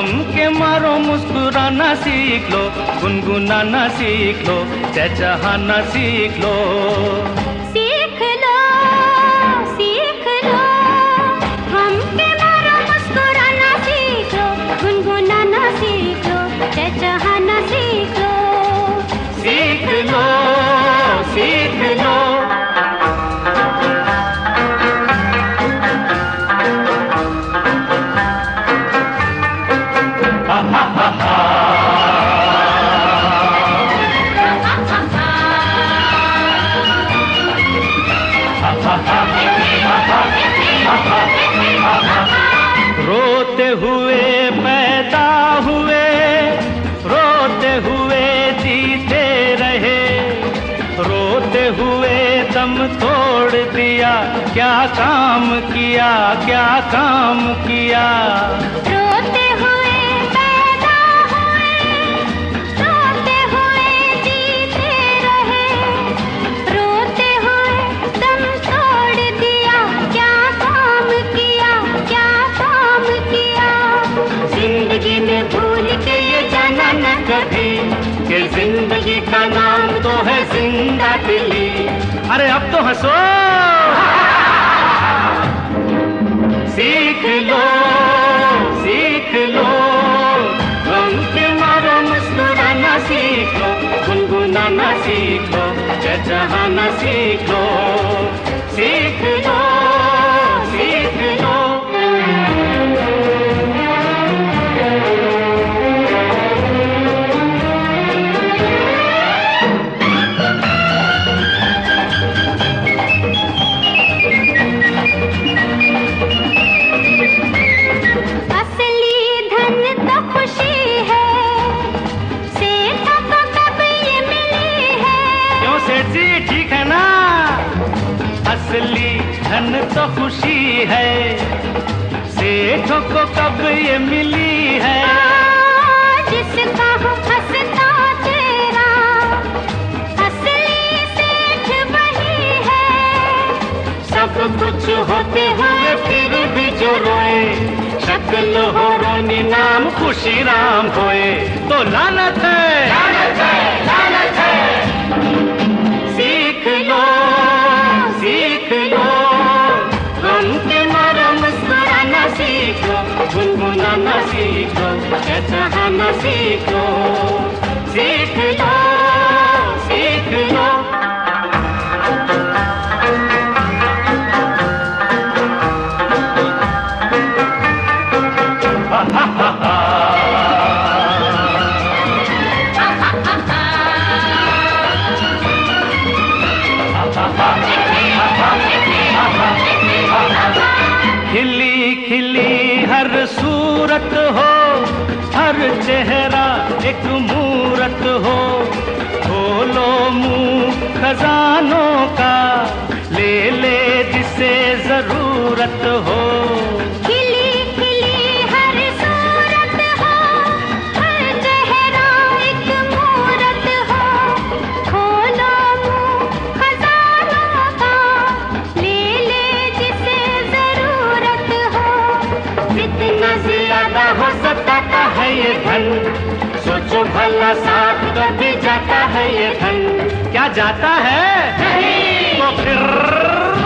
गम के मारो मुस्कुराना सीख लो, गुनगुनाना सीख लो, चहचहाना सीख लो। सीख लो, सीख लो, गम के मारो मुस्कुराना सीख लो, गुनगुनाना सीख लो, चहचहाना सीख लो। सीख लो, सीख लो। रोते हुए पैदा हुए, रोते हुए जीते रहे, रोते हुए दम तोड़ दिया, क्या काम किया, क्या काम किया। रोते हुए पैदा हुए, रोते हुए जीते रहे, रोते हुए दम तोड़ दिया, क्या काम किया, क्या काम किया। जिंदगी में भूल के ये जाना न कभी कि जिंदगी का नाम तो है जिंदा दिली। अरे अब तो हंसो। सीख लो, सीख लो, गम के मारो मुस्कुराना सीख लो, गुनगुनाना सीख लो, चहचहाना सीख लो। सीख लो, सीख लो। असली धन तो खुशी है, सेठों को कब ये मिली है। जिसका हो हंसता तेरा, असली सेठ वही है। सब कुछ होते हुए फिर भी जो रोए, शक्ल हो रोनी नाम खुशी राम होए, तो लानत है, लानत है, लानत है। सीख लो, सीख लो, गम के मारो मुस्कुराना सीख लो, गुनगुनाना सीख लो, चहचहाना सीख लो। सीख लो, सीख लो। खिली खिली हर सूरत हो, हर चेहरा एक मूरत हो, खोलो मुंह खजानों का, ले ले जिसे जरूरत हो। खिली खिली हर सूरत हो, हर चेहरा एक मूरत हो, खोलो मुंह खजानों का, ले ले जिसे जरूरत हो। जितना ज्यादा हो सकता है ये धन, सोचो भला साथ कभी जाता है ये धन। क्या जाता है? नहीं। तो फिर